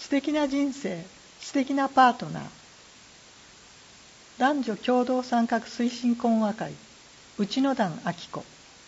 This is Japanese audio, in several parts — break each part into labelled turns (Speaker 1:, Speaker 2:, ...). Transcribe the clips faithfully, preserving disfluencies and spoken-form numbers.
Speaker 1: 素敵な人生、素敵なパートナー。男女共同参画推進懇話会、内野段明子。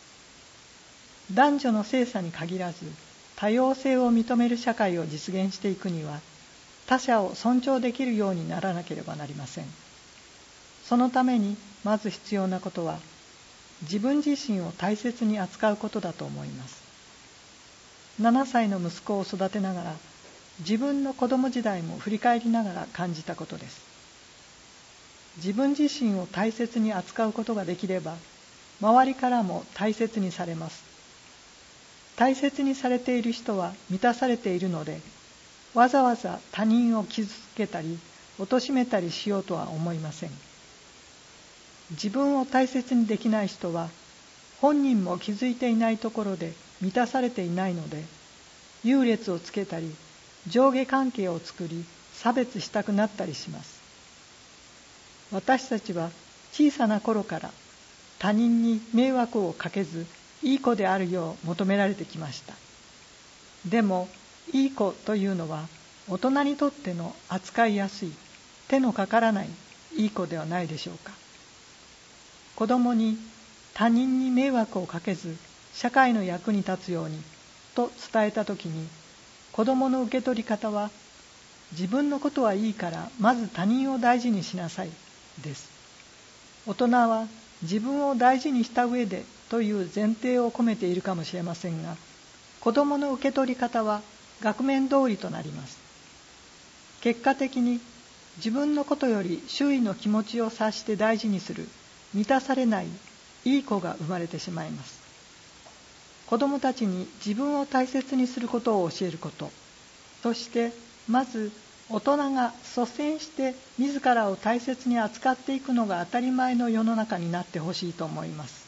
Speaker 1: 男女の性差に限らず、多様性を認める社会を実現していくには、他者を尊重できるようにならなければなりません。そのためにまず必要なことは、自分自身を大切に扱うことだと思います。ななさいの息子を育てながら、自分の子供時代も振り返りながら感じたことです。自分自身を大切に扱うことができれば、周りからも大切にされます。大切にされている人は満たされているので、わざわざ他人を傷つけたり、貶めたりしようとは思いません。自分を大切にできない人は、本人も気づいていないところで満たされていないので、優劣をつけたり、上下関係を作り、差別したくなったりします。私たちは小さな頃から他人に迷惑をかけず、いい子であるよう求められてきました。でも、いい子というのは、大人にとっての扱いやすい、手のかからないいい子ではないでしょうか。子供に他人に迷惑をかけず、社会の役に立つようにと伝えたときに、子供の受け取り方は、自分のことはいいからまず他人を大事にしなさいです。大人は自分を大事にした上でという前提を込めているかもしれませんが、子供の受け取り方は額面通りとなります。結果的に自分のことより周囲の気持ちを察して大事にする、満たされないいい子が生まれてしまいます。子供たちに自分を大切にすることを教えること、そしてまず大人が率先して自らを大切に扱っていくのが当たり前の世の中になってほしいと思います。